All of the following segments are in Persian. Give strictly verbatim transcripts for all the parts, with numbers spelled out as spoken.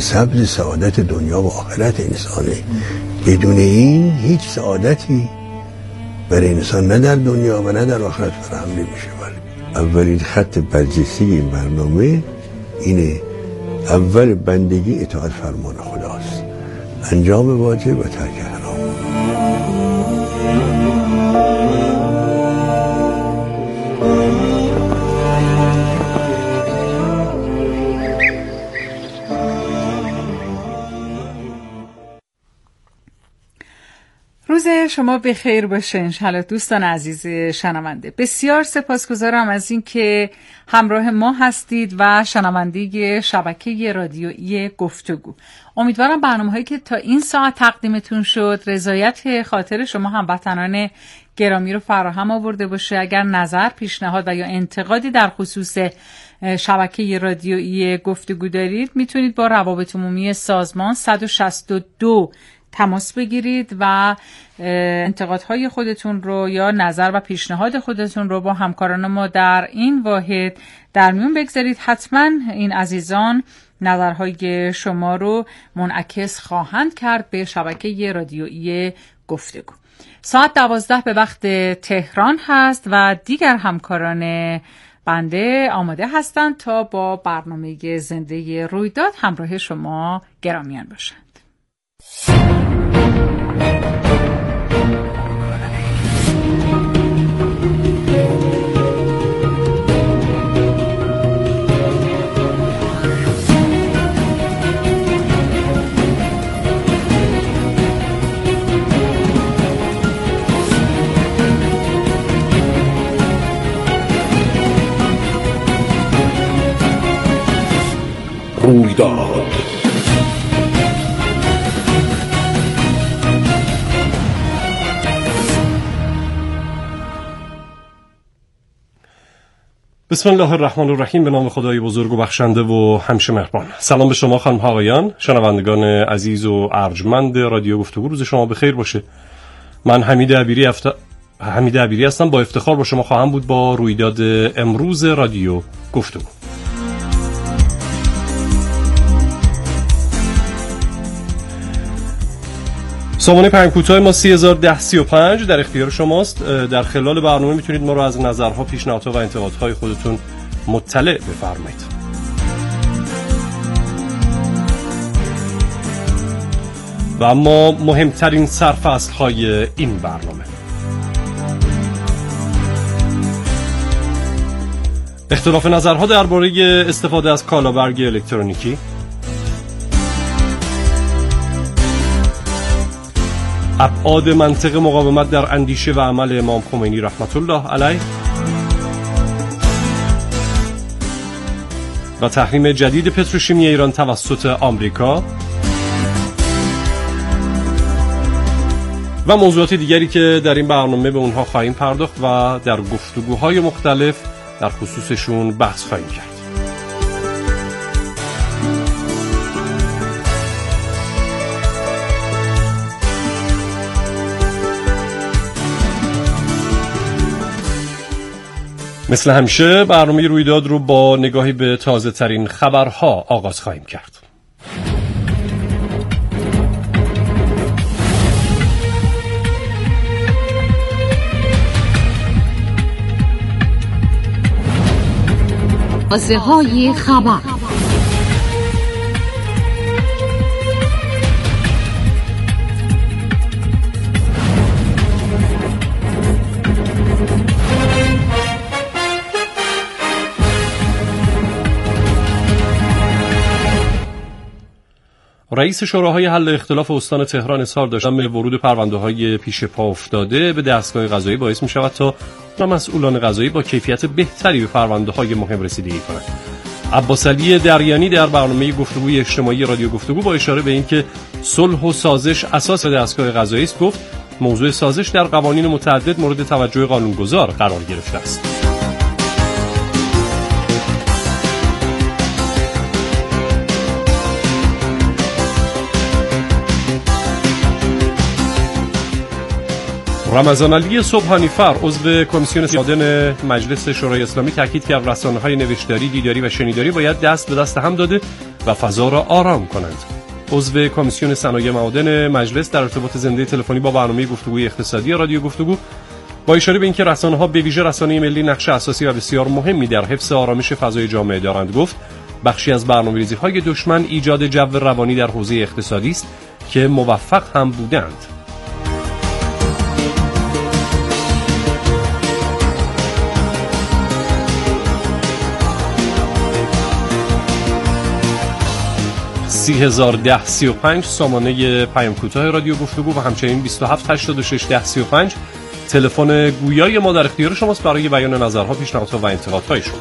سبز سعادت دنیا و آخرت انسانه. بدون این هیچ سعادتی برای انسان نه در دنیا و نه در آخرت فراهم نمیشه. اولین خط برجسته این برنامه اینه: اول بندگی اطاعت فرمان خداست، انجام واجب و ترک حرام. روز شما بخیر باشه انشالله دوستان عزیز شنونده. بسیار سپاسگزارم از این که همراه ما هستید و شنونده شبکه رادیویی گفتگو. امیدوارم برنامه‌هایی که تا این ساعت تقدیمتون شد رضایت خاطر شما هموطنان گرامی رو فراهم آورده باشه. اگر نظر، پیشنهاد و یا انتقادی در خصوص شبکه رادیویی گفتگو دارید میتونید با روابط عمومی سازمان صد و شصت و دو تماس بگیرید و انتقادهای خودتون رو یا نظر و پیشنهاد خودتون رو با همکاران ما در این واحد در میون بگذارید. حتما این عزیزان نظرهای شما رو منعکس خواهند کرد به شبکه رادیویی گفتگو. ساعت دوازده به وقت تهران هست و دیگر همکاران بنده آماده هستند تا با برنامه زنده رویداد همراه شما گرامیان باشند. رویداد بسم الله الرحمن الرحیم. به نام خدای بزرگ و بخشنده و همیشه مهربان. سلام به شما خانم ها آقایان، شنوندگان عزیز و ارجمند رادیو گفتگو. روز شما بخیر باشه. من حمید عبیری افت... حمید عبیری هستم. با افتخار با شما خواهم بود با رویداد امروز رادیو گفتگو. سامانه پیام کوتاه ما سه هزار و ده سی و پنج در اختیار شماست. در خلال برنامه میتونید ما رو از نظرها، پیشنهادها و انتقادهای خودتون مطلع بفرمایید. و اما مهمترین سرفصل‌های این برنامه: اختلاف نظرها درباره استفاده از کالابرگ الکترونیکی، ابعاد منطق مقاومت در اندیشه و عمل امام خمینی رحمت الله علیه و تحریم جدید پتروشیمی ایران توسط آمریکا و موضوعات دیگری که در این برنامه به اونها خواهیم پرداخت و در گفتگوهای مختلف در خصوصشون بحث خواهیم کرد. مثل همیشه برنامه رویداد رو با نگاهی به تازه ترین خبرها آغاز خواهیم کرد. تازه های خبر. رئیس شوراهای حل اختلاف استان تهران اظهار داشتن به ورود پرونده‌های پیش پا افتاده به دستگاه قضایی باعث می‌شود تا مسئولان قضایی با کیفیت بهتری به پرونده‌های مهم رسیدگی کنند. عباس علی دریانی در برنامه گفتگوی اجتماعی رادیو گفتگو با اشاره به اینکه صلح و سازش اساس دستگاه قضایی است گفت موضوع سازش در قوانین متعدد مورد توجه قانونگذار قرار گرفته است. رمضان علی صبحانیفر عضو کمیسیون سیادن مجلس شورای اسلامی تاکید کرد رسانه‌های نوشتاری، دیداری و شنیداری باید دست به دست هم داده و فضا را آرام کنند. عضو کمیسیون صنایع معادن مجلس در ارتباط زنده تلفنی با برنامه گفتگوی اقتصادی رادیو گفتگو با اشاره به اینکه رسانه‌ها به ویژه رسانه ملی نقش اساسی و بسیار مهمی در حفظ آرامش فضای جامعه دارند گفت بخشی از برنامه‌ریزی‌های دشمن ایجاد جو روانی در حوزه اقتصادی است که موفق هم بودند. سی هزار ده سی و پنج سامانه پیام کوتاه رادیو گفتگو و همچنین بیست و هفت هشتاد و شش ده سی و پنج تلفن گویای ما در اختیار شماست برای بیان نظرها، پیشنهادها و انتقادهای شما.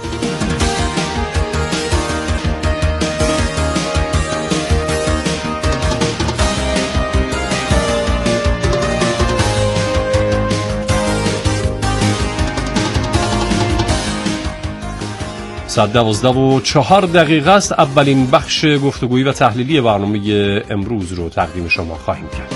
ساعت دوازده و چهار دقیقه است. اولین بخش گفتگویی و تحلیلی برنامه امروز رو تقدیم شما خواهیم کرد.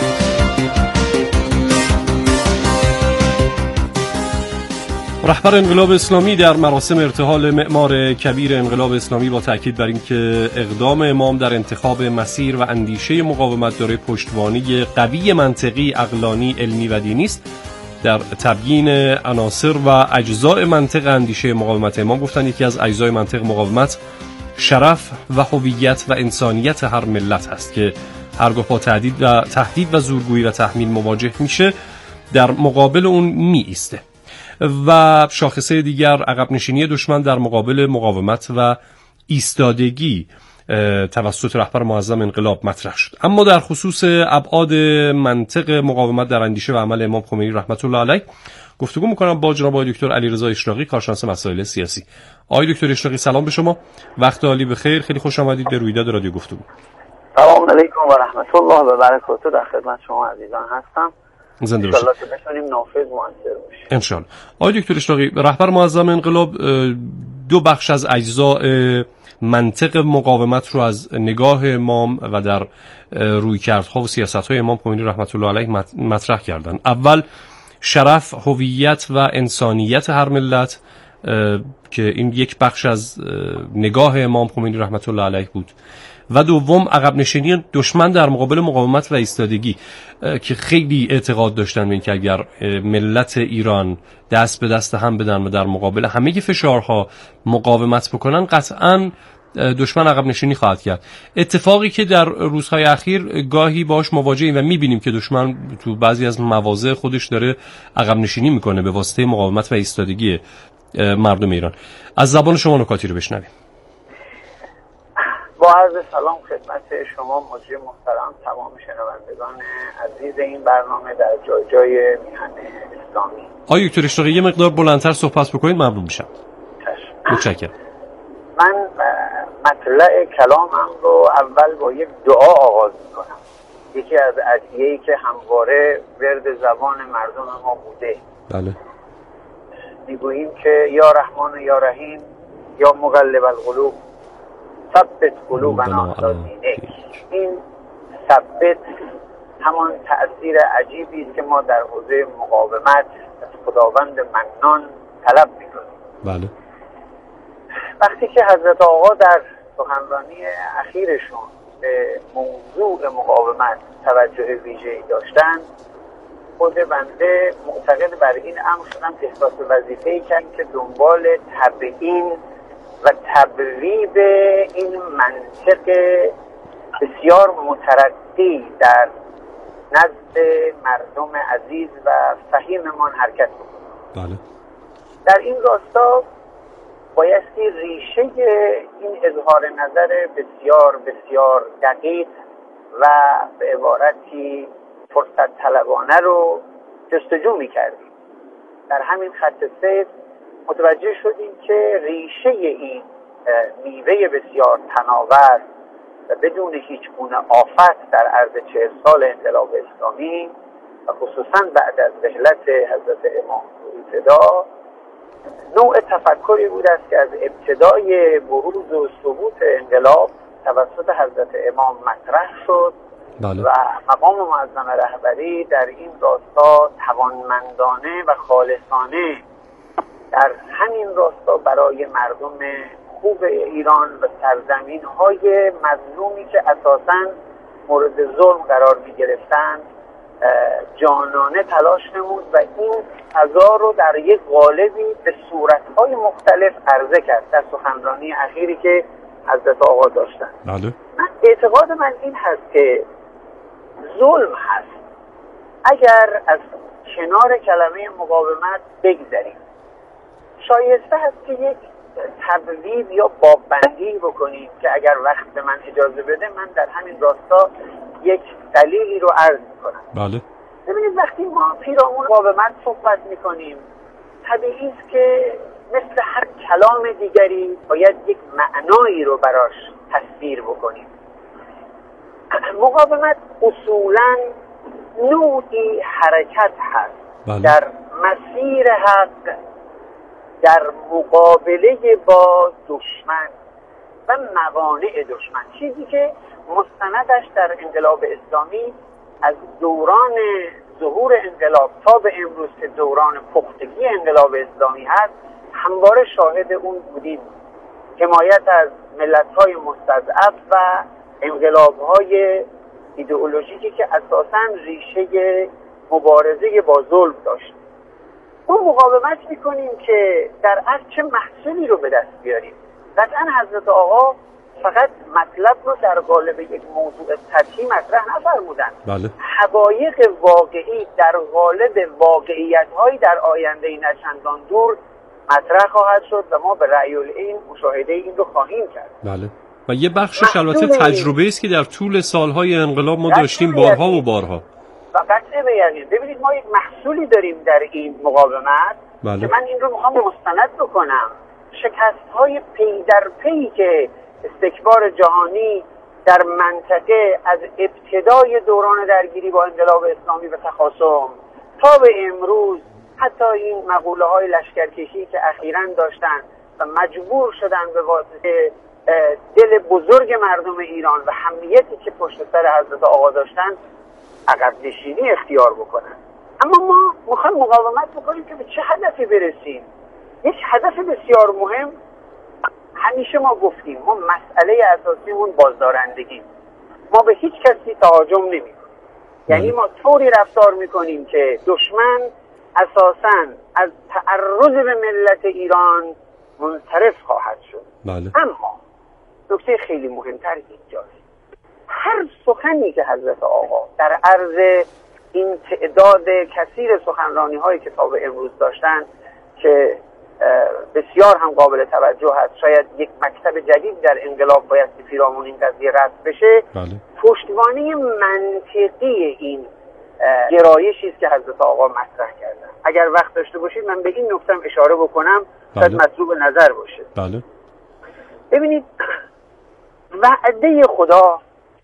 رهبر انقلاب اسلامی در مراسم ارتحال معمار کبیر انقلاب اسلامی با تاکید بر اینکه اقدام امام در انتخاب مسیر و اندیشه مقاومت داره پشتوانه قوی منطقی، عقلانی، علمی و دینی است، در تبیین عناصر و اجزای منطق اندیشه مقاومت امام گفتن یکی از اجزای منطق مقاومت شرف و هویت و انسانیت هر ملت هست که هرگاه با تهدید و تهدید و زورگویی و تحمیل مواجه میشه در مقابل اون می ایسته. و شاخصه دیگر عقب نشینی دشمن در مقابل مقاومت و ایستادگی توسط رهبر معظم انقلاب مطرح شد. اما در خصوص ابعاد منطق مقاومت در اندیشه و عمل امام خمینی رحمت الله علیه گفتگو میکنم با جناب آقای دکتر علیرضا اشراقی، کارشناس مسائل سیاسی. آقای دکتر اشراقی سلام به شما، وقت عالی بخیر، خیلی خوش آمدید به رویداد رادیو گفتگو. سلام علیکم و رحمت الله و برکاته، در خدمت شما عزیزان هستم. زنده باشید. انشالله که بتونیم نافذ مؤثر باشیم. انشالله. آقای دکتر اشراقی، رهبر معظم انقلاب دو بخش از اجزای منطق مقاومت رو از نگاه امام و در رویکردها و سیاست‌های امام خمینی رحمت الله علیه مطرح کردن. اول شرف، هویت و انسانیت هر ملت که این یک بخش از نگاه امام خمینی رحمت الله علیه بود، و دوم عقب نشینی دشمن در مقابل مقاومت و ایستادگی که خیلی اعتقاد داشتن به اینکه اگر ملت ایران دست به دست هم بدن و در مقابل همه فشارها مقاومت بکنن قطعاً دشمن عقب نشینی خواهد کرد. اتفاقی که در روزهای اخیر گاهی باش مواجهیم و می‌بینیم که دشمن تو بعضی از مواضع خودش داره عقب نشینی میکنه به واسطه مقاومت و ایستادگی مردم ایران. از زبان شما نکاتی رو بشنویم. با عرض سلام خدمت شما مجری محترم، تمام شنوندگان عزیز این برنامه در جای جای میهن اسلامی. آقای دکتر اشراقی یه مقدار بلندتر صحبت بکنید ممنون میشم. متشکرم. من مطلع کلامم رو اول با یک دعا آغاز میکنم. یکی از ادعیه‌ای که همواره ورد زبان مردم ما بوده. بله. میگوییم که یا رحمان یا رحیم یا مقلب القلوب ثبت قلوبنا علی دینک. این ثبت همان تأثیر عجیبی است که ما در حوزه مقاومت از خداوند منان طلب می‌کنیم. بله. وقتی که حضرت آقا در سخنرانی اخیرشون به موضوع مقاومت توجه ویژه‌ای داشتن، خود بنده معتقد بر این امر شدم که احساس وظیفه‌ای کردم که دنبال تبیین و تبریب این منطق بسیار مترقی در نزد مردم عزیز و فهیممان حرکت بکنم. بله. در این راستا بایستی ریشه این اظهار نظر بسیار بسیار دقیق و به عبارتی فرصت طلبانه رو جستجو می‌کردیم. در همین خط سیر متوجه شدیم که ریشه این میوه بسیار تناور و بدون هیچ گونه آفت در عرض چهل سال انقلاب اسلامی و خصوصا بعد از رحلت حضرت امام ابتدا نوع تفکری بود است که از ابتدای بروز و ثبوت انقلاب توسط حضرت امام مطرح شد بله. و مقام معظم رهبری در این راستا توانمندانه و خالصانه در همین راستا برای مردم خوب ایران و سرزمین های مظلومی که اساساً مورد ظلم قرار می گرفتن جانانه تلاش نمود و این فضا رو در یک قالبی به صورتهای مختلف عرضه کرد در سخنرانی اخیری که حضرت آقا داشتن. بله. من اعتقاد من این هست که ظلم هست اگر از کنار کلمه مقاومت بگذریم، شایسته هست که یک تبویب یا باببندی بکنیم که اگر وقت به من اجازه بده من در همین راستا یک دلیلی رو عرض میکنم. بله. ببینید وقتی ما پیرامون مقاومت صحبت میکنیم طبیعی است که مثل هر کلام دیگری باید یک معنایی رو براش تصویر بکنیم. مقاومت اصولاً نوعی حرکت هست بله. در مسیر حق در مقابله با دشمن و موانع دشمن، چیزی که مستندش در انقلاب اسلامی از دوران ظهور انقلاب تا به امروز که دوران پختگی انقلاب اسلامی هست همواره شاهد اون بودیم. حمایت از ملت‌های مستضعف و انقلاب‌های ایدئولوژیکی که اساساً ریشه مبارزه با ظلم داشت. ما مقاومت میکنیم که در اصل چه محصولی رو به دست بیاریم. قطعاً حضرت آقا فقط مطلب رو در قالب یک موضوع سطحی مطرح نفرمودن. بله. حقایق واقعی در قالب واقعیت‌هایی در آینده نچندان دور مطرح خواهد شد و ما به رأی العین مشاهده این رو خواهیم کرد. بله. و یه بخشش البته تجربه است که در طول سالهای انقلاب ما داشتیم بارها و بارها. و قطعه به یقین. ببینید ما یک محصولی داریم در این مقاومت. بله. که من این رو میخوام مستند بکنم. شکست‌های پی در پی که استکبار جهانی در منطقه از ابتدای دوران درگیری با انقلاب اسلامی و تخاصم تا به امروز، حتی این مقوله های لشکرکشی که اخیراً داشتن و مجبور شدن به واسطه دل بزرگ مردم ایران و حمیتی که پشت سر حضرت آقا داشتن عقب نشینی اختیار بکنن. اما ما میخوایم مقاومت بکنیم که به چه هدفی برسیم. یک هدف بسیار مهم همیشه ما گفتیم، ما مسئله اساسیمون بازدارندگی. ما به هیچ کسی تهاجم نمی‌کنیم. یعنی ما طوری رفتار میکنیم که دشمن اساساً از تعرض به ملت ایران منصرف خواهد شد. بله. اما نکته خیلی مهمتر اینجاست، هر سخنی که حضرت آقا در عرض این تعداد کثیر سخنرانی های که تا به امروز داشتن که بسیار هم قابل توجه هست، شاید یک مکتب جدید در انقلاب باید پیرامون این قضیه رسم بشه. بله. پشتوانه منطقی این گرایشی است که حضرت آقا مطرح کردن. اگر وقت داشته باشید من به این نکته اشاره بکنم شاید بله. مطلوب نظر باشه. بله. ببینید وعده خدا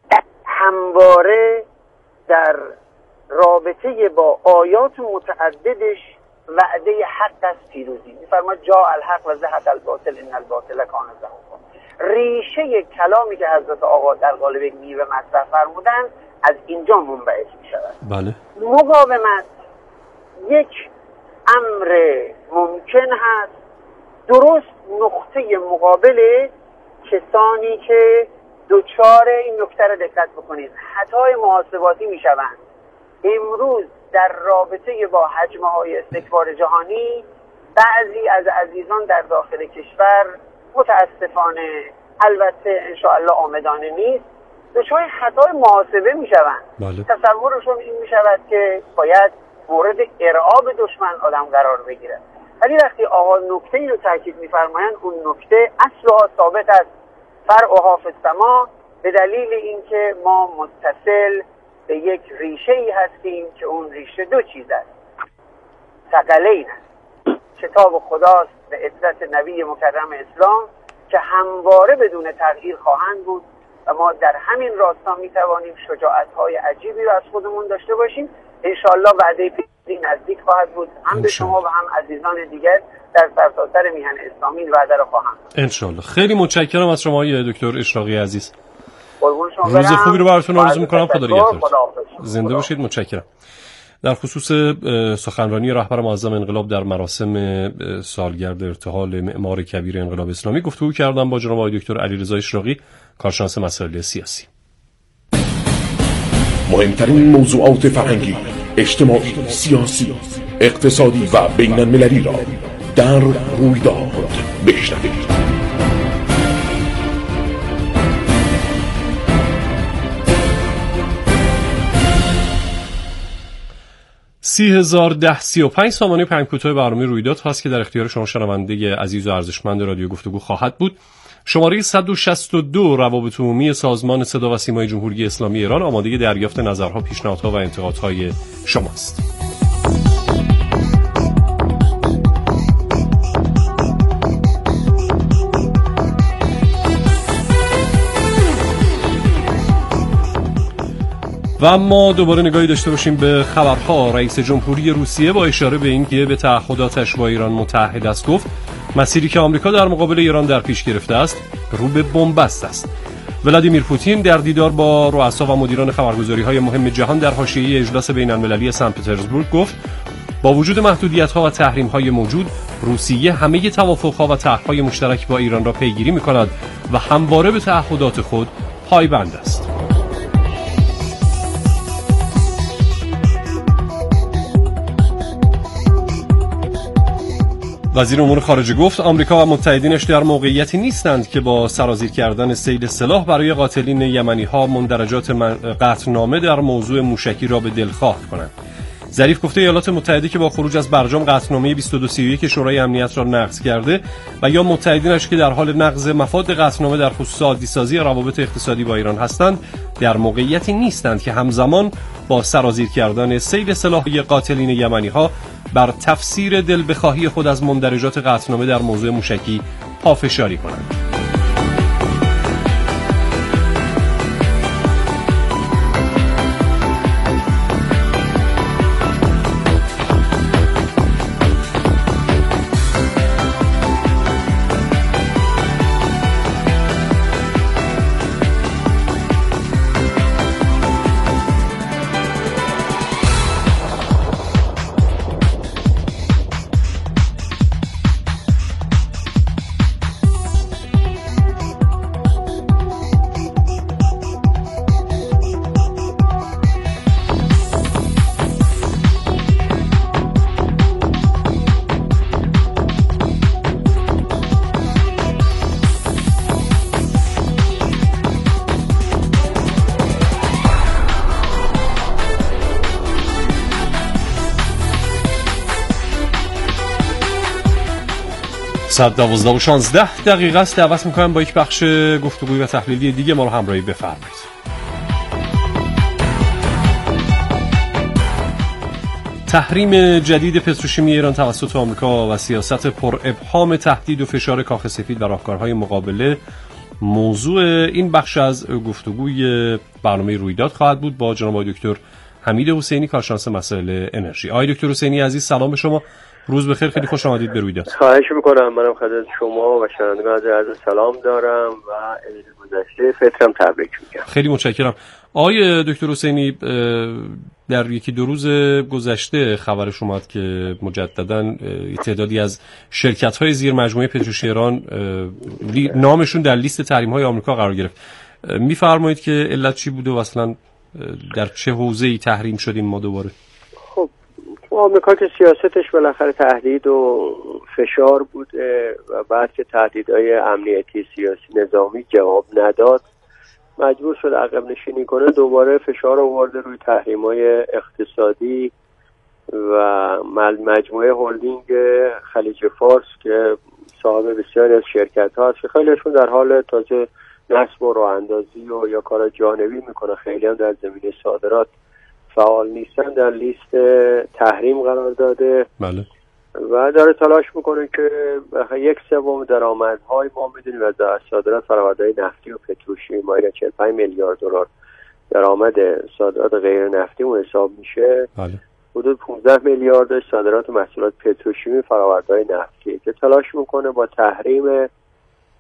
همواره در رابطه با آیات متعددش وعده حق است، پیروزی. می‌فرماید جاء الحق و زهق الباطل ان الباطل کان زهوقا. ریشه کلامی که حضرت آقا در قالب یک میوه مطرح فرمودن از اینجا منبعث می‌شود. بله. مقاومت یک امر ممکن هست، درست نقطه مقابل کسانی که دوچار این نکته را دقت بکنید خطای محاسباتی میشوند. امروز در رابطه با حجمه های استکبار جهانی بعضی از عزیزان در داخل کشور متاسفانه، البته انشاءالله آمدانه نیست، دوچار خطای محاسبه میشوند. بله. تصورشون این میشود که باید مورد ارعاب دشمن آدم قرار بگیرد. ولی وقتی آقا نکته ای رو تاکید میفرمایند، اون نکته اصلها ثابت است، فرعها فی السما، به دلیل اینکه ما متصل به یک ریشه ای هستیم که اون ریشه دو چیز است، ثقلین است، کتاب خداست و عترت نبی مکرم اسلام که همواره بدون تغییر خواهند بود و ما در همین راستا میتوانیم شجاعت‌های عجیبی رو از خودمون داشته باشیم. انشاءالله وعده پیروزی نزدیک خواهد بود، هم به شما و هم عزیزان دیگر در سرتاسر میهن اسلامی وعده رو خواهم. انشاءالله. خیلی متشکرم از شما دکتر اشراقی عزیز. روز خوبی رو براتون آرزو میکنم. خدا نگهدار. زنده باشید. متشکرم. در خصوص سخنرانی رهبر معظم انقلاب در مراسم سالگرد ارتحال معمار کبیر انقلاب اسلامی گفتگو کردم با جناب آقای دکتر علیرضا اشراقی، کارشناس مسائل سیاسی. مهمترین موضوعات فرهنگی، اجتماعی، سیاسی، اقتصادی و بین المللی را در رویداد بشنوید. سی هزار ده سی و پنج سامانه پیام کوتاه برنامه رویداد هست که در اختیار شما شنونده عزیز و ارزشمند رادیو گفتگو خواهد بود. شماره صد و شصت و دو روابط عمومی سازمان صدا و سیمای جمهوری اسلامی ایران آماده دریافت نظرها، پیشنهادها و انتقادهای شماست. و اما دوباره نگاهی داشته باشیم به خبرها. رئیس جمهوری روسیه با اشاره به اینکه به تعهداتش با ایران متحد است گفت مسیری که آمریکا در مقابل ایران در پیش گرفته است رو به بنبست است. ولادیمیر پوتین در دیدار با رؤسا و مدیران خبرگزاری‌های مهم جهان در حاشیه اجلاس بین‌المللی سن پترزبورگ گفت با وجود محدودیت‌ها و تحریم‌های موجود، روسیه همه توافق‌ها و طرح‌های مشترک با ایران را پیگیری می‌کند و همواره به تعهدات خود پایبند است. وزیر امور خارجه گفت آمریکا و متحدینش در موقعیتی نیستند که با سرازیر کردن سیل سلاح برای قاتلین یمنی‌ها مندرجات قطعنامه در موضوع موشکی را به دلخواه کنند. ظریف گفته ایالات متحده که با خروج از برجام قطعنامه بیست و دو سی و یک شورای امنیت را نقض کرده و یا متحدینش که در حال نقض مفاد قطعنامه در خصوص عادی‌سازی روابط اقتصادی با ایران هستند، در موقعیتی نیستند که همزمان با سرازیر کردن سیل سلاح قاتلین یمنی‌ها بر تفسیر دل بخواهی خود از مندرجات قطعنامه در موضوع موشکی پافشاری کنند. صد دوازده و شانزده دقیقه است. دعوت میکنم با یک بخش گفتگوی و تحلیلی دیگه ما رو همراهی بفرمایید. تحریم جدید پتروشیمی ایران توسط آمریکا و سیاست پر ابهام تهدید و فشار کاخ سفید و راهکارهای مقابله موضوع این بخش از گفتگوی برنامه رویداد خواهد بود با جناب آقای دکتر حمید حسینی، کارشناس مسائل انرژی. آقای دکتر حسینی عزیز سلام به شما. روز بخیر، خیلی خوش آمدید به رویداد. خواهش میکنم. منم خدمت شما و شنوندگان عزیز سلام دارم و عید گذشته فطرم تبریک میگم. خیلی متشکرم. آقای دکتر حسینی، در یکی دو روز گذشته خبرش اومد که مجدداً تعدادی از شرکت‌های زیر مجموعه پتروشیمی ایران نامشون در لیست تحریم‌های آمریکا قرار گرفت. می‌فرمایید که علت چی بوده و اصلاً در چه حوزه‌ای تحریم شدیم ما دوباره؟ خب آمریکا که سیاستش بالاخره تهدید و فشار بوده و بعد که تهدیدهای امنیتی سیاسی نظامی جواب نداد مجبور شد عقب نشینی کنه، دوباره فشار آورده روی تحریم‌های اقتصادی و مجموعه هلدینگ خلیج فارس که صاحب بسیاری از شرکت‌ها هست که خیلیشون در حال تازه نصب و راه اندازی و یا کار جانبی میکنه، خیلی هم در زمینه صادرات فعال نیستن، در لیست تحریم قرار داده. بله. و داره تلاش میکنه که یک سوم درآمدهای ما میدونیم از صادرات فرآوردهای نفتی و پتروشیمی ما چهل و پنج میلیارد دلار درآمد صادرات غیر نفتی اون حساب میشه. بله. حدود پانزده میلیارد صادرات محصولات پتروشیمی فرآوردهای نفتی که تلاش میکنه با تحریم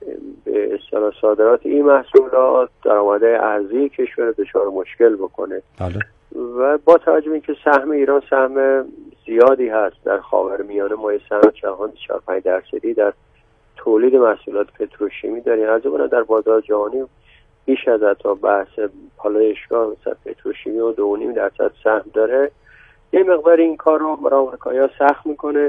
به اصطلاح صادرات این محصولات درآمد ارزی کشور دچار مشکل بکنه. بله. و با توجه به اینکه سهم ایران سهم زیادی هست در خاورمیانه، ما سهم جهان چهار پنج درصدی در تولید محصولات پتروشیمی داریم، از اون در بازار جهانی بیش از حتی بحث پالایشگاه مثلا پتروشیمی و دو و نیم درصد سهم داره. یه مقدار این کار رو برای آمریکایی‌ها سخت میکنه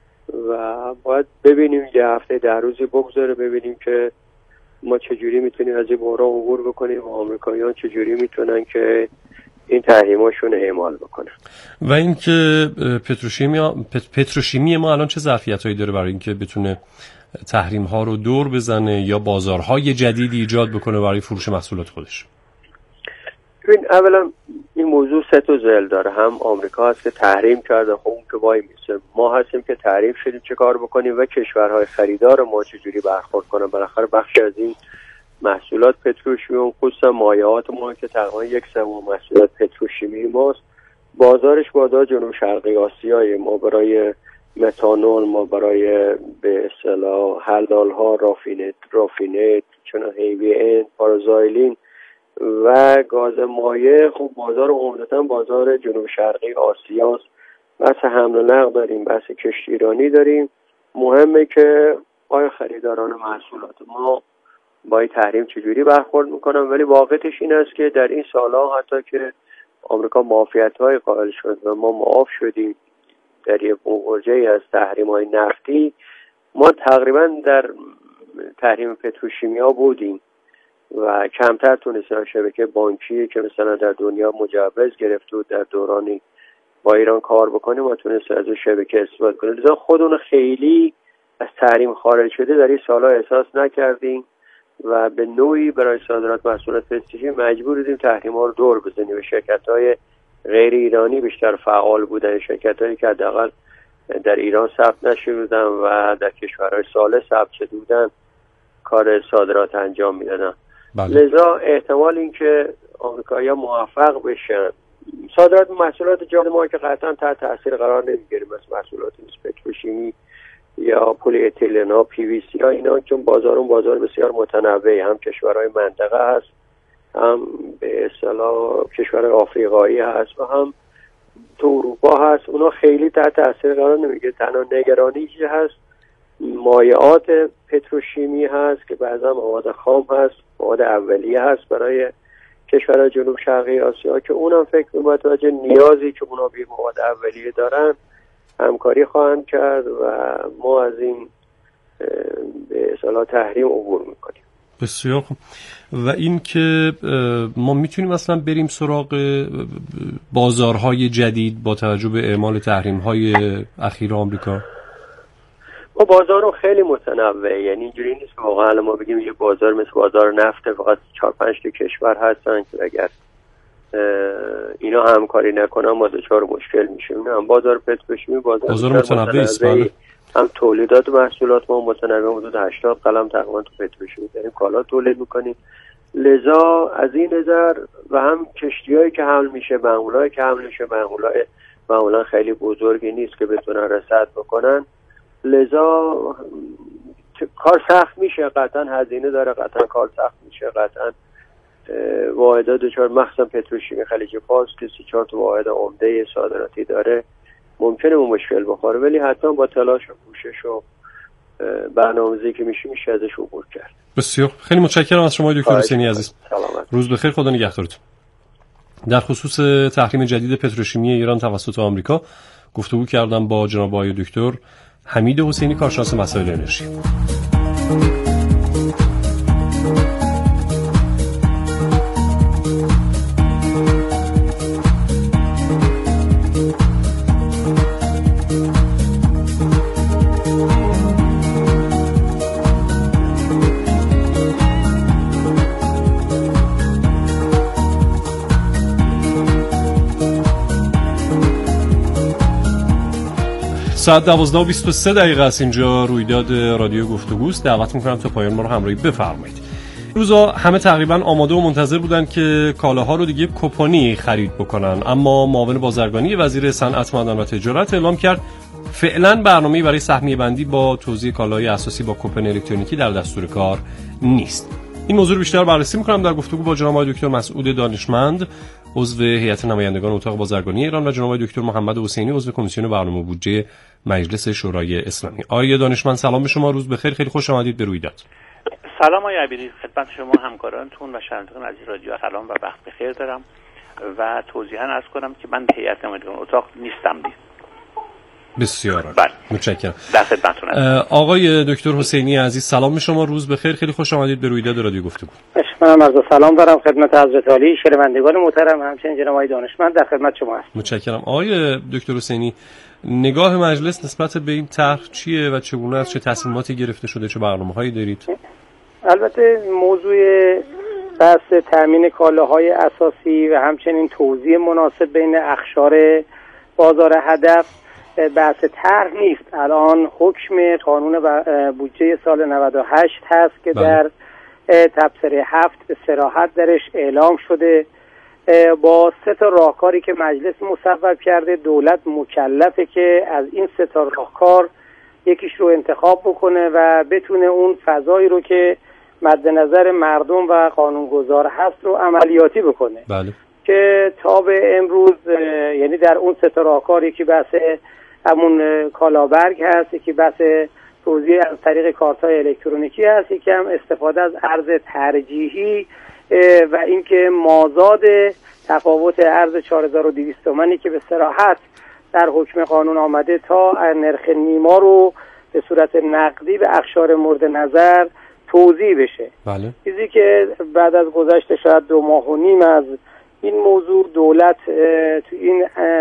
و باید ببینیم یه هفته ده روزی بگذاره ببینیم که ما چجوری میتونیم از این بحران عبور بکنیم و آمریکایی‌ها چجوری میتونن که این تحریماشون اعمال بکنن. و اینکه پتروشیمی پتروشیمی ما الان چه ظرفیتایی داره برای اینکه بتونه تحریم ها رو دور بزنه یا بازارهای جدیدی ایجاد بکنه برای فروش محصولات خودش؟ ببین اولا این موضوع سه تا ذیل داره. هم آمریکا هست که تحریم کرده، خب اون که وای میسه، ما هستیم که تحریم شدیم چه کار بکنیم و کشورهای خریدار ما چجوری برخورد کنن. بالاخره بخشی از این محصولات پتروشیمی خصوصا مایعات ما که تقریبا یک سوم محصولات پتروشیمی ماست، بازارش بازار جنوب شرقی آسیای ما برای متانول، ما برای به اصطلاح حلال ها، رافینت رافینت چون هیوی ان، پارازایلین و گاز مایع، خب بازار عمدتاً بازار جنوب شرقی آسیاست. بحث حمل و نقل داریم، بحث کشتیرانی داریم. مهمه که آیا خریداران محصولات ما با این تحریم چجوری برخورد میکنن. ولی واقعیتش این است که در این سالها حتی که آمریکا معافیت‌های قائل شد و ما معاف شدیم در یک برجه‌ای از تحریم‌های نفتی، ما تقریبا در تحریم پتروشیمیا بودیم و کمتر تونستیم شبکه بانکی که مثلا در دنیا مجوز گرفت و در دورانی با ایران کار بکنیم ما تونستیم از اون شبکه استفاده کنیم. لذا خودمون خیلی از تحریم خارج شده در این سالها احساس نکردیم و به نوعی برای صادرات محصولات پتروشیمی مجبور بودیم تحریم‌ها رو دور بزنیم و شرکت‌های غیر ایرانی بیشتر فعال بودن، شرکت‌هایی که حداقل در ایران ثبت نشده بودن و در کشورهای ثالث ثبت شده بودن کار صادرات انجام میدادن. بله. لذا احتمال اینکه آمریکایی‌ها موفق بشن صادرات محصولات جهان ما که قطعا تحت تاثیر قرار نمیگیریم، مثل محصولات پتروشیمی یا پلی اتیلن ها، پی وی سی ها، اینا چون بازارون بازار بسیار متنوعی، هم کشورهای منطقه هست، هم به اصطلاح کشورهای آفریقایی هست و هم تو اروپا هست، اونا خیلی تحت تاثیر قرار نمیگیره. تنها نگرانی که هست مایعات پتروشیمی هست که بعضا مواد خام هست، مواد اولیه هست برای کشورهای جنوب شرقی آسیا که اونم فکر می‌کنم متوجه نیازی که اونا به مواد اولیه دارن همکاری خواهند کرد و ما از این به اصطلاح تحریم عبور میکنیم. بسیار خوب. و این که ما میتونیم اصلا بریم سراغ بازارهای جدید با توجه به اعمال تحریم‌های اخیر آمریکا؟ ما بازارو خیلی متنوعه، یعنی اینجوری نیست که واقعا ما بگیم یه بازار مثل بازار نفت فقط چهار پنج تا کشور هستن که اگر اینا همکاری نکنن ما دچار مشکل میشیم. نه، بازار پتروشیمی بازار, بازار متنوع است. بله. هم تولیدات محصولات ما متنوع، حدود هشتاد قلم تقریبا تو پتروشیمی داریم کالا تولید میکنیم. لذا از این نظر و هم کشتیایی که حمل میشه، محمولایی که حمل میشه، محمولای معمولا خیلی بزرگی نیست که بتونن رصد بکنن. لذا کار سخت میشه، قطعا هزینه داره، قطعا کار سخت میشه، قطعا واحدات دچار مخصوصا پتروشیمی خلیج فارس که سی چهار تا واحد عمده صادراتی داره ممکنه به مشکل بخوره، ولی حتما با تلاش و کوشش و برنامه‌ریزی که میشه میشه ازش عبور کرد. بسیار خیلی متشکرم از شما دکتر حسینی عزیز. سلامت. روز بخیر، خدا نگهدارتون. در خصوص تحریم جدید پتروشیمی ایران توسط آمریکا گفتگو کردم با جناب آقای دکتر حمید حسینی، کارشناس مسائل انرژی. ساعت دوازده و بیست و سه دقیقه است. اینجا رویداد رادیو گفتگوست. دعوت میکنم تا پایان ما رو همراهی بفرمایید. روزا همه تقریبا آماده و منتظر بودن که کالاها رو دیگه کوپنی خرید بکنن، اما معاون بازرگانی وزیر صنعت، معدن و تجارت اعلام کرد فعلا برنامه‌ای برای سهمیه بندی با توزیع کالاهای اساسی با کوپن الکترونیکی در دستور کار نیست. این موضوع رو بیشتر بررسی می‌کنم در گفتگو با جناب آقای دکتر مسعود دانشمند، عضو هیئت نمایندگان اتاق بازرگانی ایران، و جناب آقای دکتر محمد حسینی، عضو کمیسیون برنامه و بودجه مجلس شورای اسلامی. آقای دانشمند سلام به شما، روز بخیر، خیلی خوش آمدید به رویداد. سلام آقای عبیدی، خدمت شما همکارانتون و شنوندگان عزیز رادیو سلام و وقت بخیر دارم و توضیحاً عرض کنم که من هیئت نمایندگان اتاق نیستم. بسیار عالی. بله. متشکرم. در خدمتتون هستم. آقای دکتر حسینی عزیز سلام به شما، روز بخیر، خیلی خوش آمدید به رویداد رادیو گفتگو. منم عرض سلام دارم خدمت حضرت عالی، شنوندگان محترم، همچنین جناب آقای دانشمند در خدمت شما هستم. متشکرم. آقای دکتر حسینی، نگاه مجلس نسبت به این طرح چیه و چگونه است؟ چه تصمیماتی گرفته شده، چه برنامه‌هایی دارید؟ البته موضوع بحث تامین کالاهای اساسی و همچنین توزیع مناسب بین اقشار بازار هدف بحث طرح نیست. الان حکم قانون بودجه سال نود و هشت هست که بله. در تبصره هفت به صراحت درش اعلام شده. با سه تا راهکاری که مجلس مصوب کرده، دولت مکلفه که از این سه تا راهکار یکیش رو انتخاب بکنه و بتونه اون فضایی رو که مد نظر مردم و قانونگذار هست رو عملیاتی بکنه. بله. که تا به امروز یعنی در اون سه تا راهکار، یکی بحث همون کالابرگ هست، یکی بحث توزیع از طریق کارت‌های الکترونیکی هست، یکی هم استفاده از ارز ترجیحی و اینکه مازاد تفاوت ارز چهار هزار و دویست تومانی که به صراحت در حکم قانون آمده تا نرخ نیما رو به صورت نقدی به اقشار مورد نظر توزیع بشه. بله. چیزی که بعد از گذشت شاید دو ماه و نیم از این موضوع، دولت تو این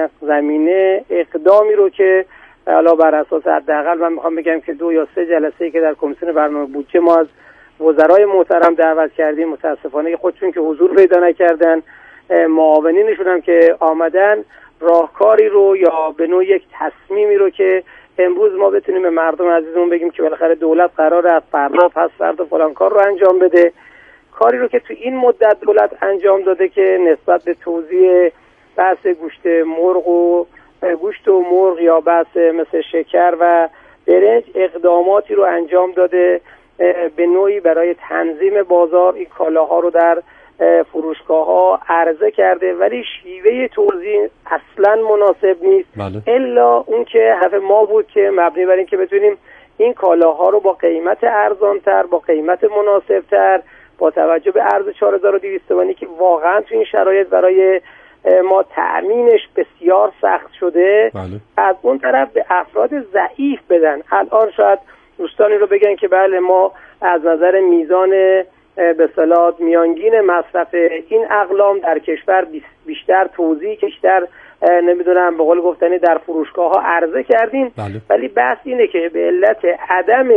زمینه اقدامی رو که حالا بر اساس حداقل من میخوام بگم که دو یا سه جلسه‌ای که در کمیسیون برنامه بودجه ما از وزرای محترم دعوت کردیم، متاسفانه خودشون که حضور پیدا نکردن، معاونینشون هم که آمدن، راهکاری رو یا به نوع یک تصمیمی رو که امروز ما بتونیم به مردم عزیزمون بگیم که بالاخره دولت قراره از فردا پس فردا فلان کار رو انجام بده، کاری رو که تو این مدت دولت انجام داده که نسبت به توزیع بحث گوشت مرغ و گوشت و مرغ یا بحث مثل شکر و برنج اقداماتی رو انجام داده به نوعی برای تنظیم بازار این کالاها رو در فروشگاه ها عرضه کرده، ولی شیوه توزیع اصلا مناسب نیست. بله. الا اون که هدف ما بود که مبنی بر این که بتونیم این کالاها رو با قیمت ارزانتر، با قیمت مناسبتر، با توجه به ارز چهار هزار و دویست تومانی که واقعا تو این شرایط برای ما تأمینش بسیار سخت شده، بله. از اون طرف به افراد ضعیف بدن. الان شاید دوستانی رو بگن که بله ما از نظر میزان به اصطلاح میانگین مصرف این اقلام در کشور بیشتر توزیع، بیشتر نمیدونم به قول گفتنی در فروشگاه ها عرضه کردیم، بله. ولی بحث اینه که به علت عدم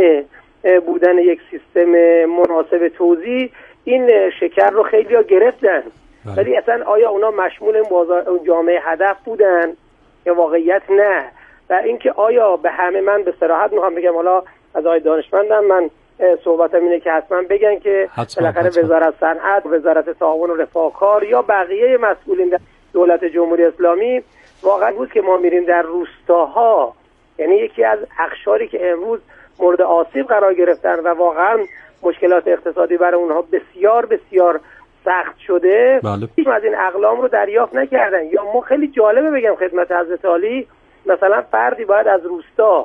بودن یک سیستم مناسب توزیع این شکر رو خیلی ها گرفتن، بله. ولی اصلا آیا اونا مشمول این بازار جامعه هدف بودن یا واقعیت نه؟ و اینکه آیا به همه، من به صراحت میخوام بگم، حالا از آقای دانشمندم من صحبتم اینه که حتما بگن که بالاخره وزارت صنعت، وزارت تعاون و رفاه کار یا بقیه مسئولین در دولت جمهوری اسلامی واقعا بود که ما میریم در روستاها، یعنی یکی از اقشاری که امروز مورد آسیب قرار گرفتن و واقعا مشکلات اقتصادی برای اونها بسیار بسیار سخت شده، بله. هیچ از این اقلام رو دریافت نکردن. یا ما خیلی جالبه بگم خدمت حضرت عالی، مثلا فردی باید از روستا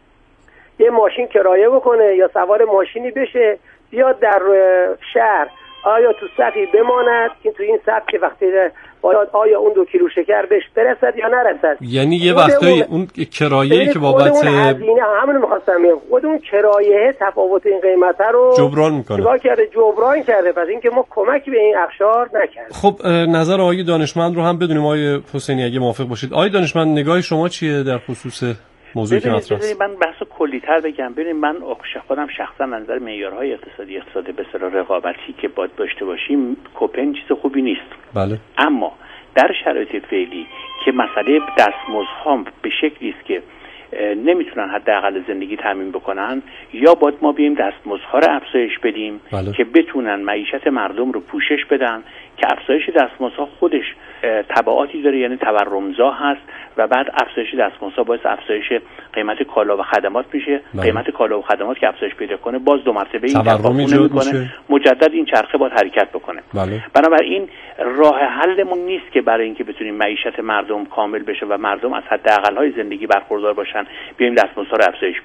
یه ماشین کرایه بکنه یا سوار ماشینی بشه بیاد در شهر، آیا تو سطحی بماند که تو این سطح که وقتی باید آیا اون دو کیلو شکر بهش برسد یا نرسد. یعنی یه وقتایی اون کرایه‌ای که بابت هزینه همون می‌خواستم بگم، خود اون کرایه تفاوت این قیمت رو جبران میکنه، چیکار کرده؟ جبران کرده. پس اینکه ما کمکی به این اقشار نکردیم. خب نظر آقای دانشمند رو هم بدونیم آقای حسینی اگه موافق باشید. آقای دانشمند نگاه شما چیه در خصوص موضوعی که مطرح است؟ من بحث کلی‌تر بگم. ببینید من خودم شخصا از نظر معیارهای اقتصادی اقتصاد به اصطلاح رقابتی که باید داشته باشیم، کوپن چیز خوبی نیست. بله. اما در شرایط فعلی که مسئله دستمزدها به شکلی است که نمیتونن حداقل زندگی تامین بکنن، یا باید ما بیایم دستمزدها رو افزایش بدیم بله. که بتونن معیشت مردم رو پوشش بدن، که افزایش دستمزدها خودش تبعاتی داره، یعنی تورمزا هست و بعد افزایش دستمزدها باعث افزایش قیمت کالا و خدمات میشه. بله. قیمت کالا و خدمات که افزایش پیدا کنه باز دو مرتبه این تورم ایجاد میشه، مجدد این چرخه باید حرکت بکنه. بله. بنابراین راه حلمون نیست که برای اینکه بتونیم معیشت مردم کامل بشه و مردم از حداقل‌های زندگی برخوردار باشن بیایم دستمزدها رو افزایش بدیم.